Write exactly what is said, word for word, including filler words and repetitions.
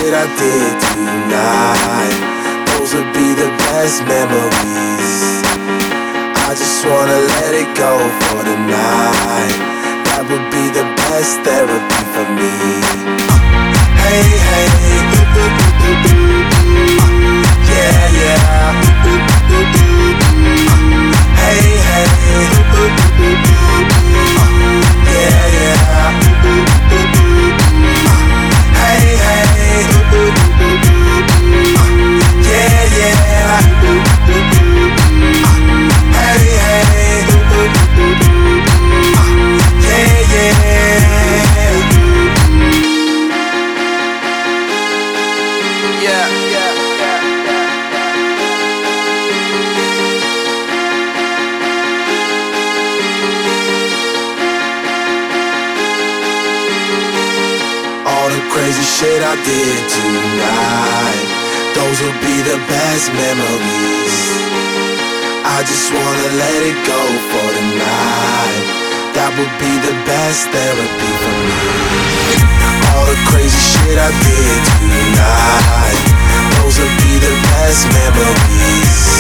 shit I did tonight, those would be the best memories. I just wanna let it go for the night. That would be the best therapy for me. Hey, hey, yeah, yeah. Hey, hey, yeah, yeah. Hey, hey, yeah, yeah. Hey, hey, yeah, yeah. Yeah, yeah, yeah, yeah. All the crazy shit I did tonight, those will be the best memories. I just wanna let it go for the night. That would be the best therapy for me. All the crazy shit I did tonight, those will be the best memories.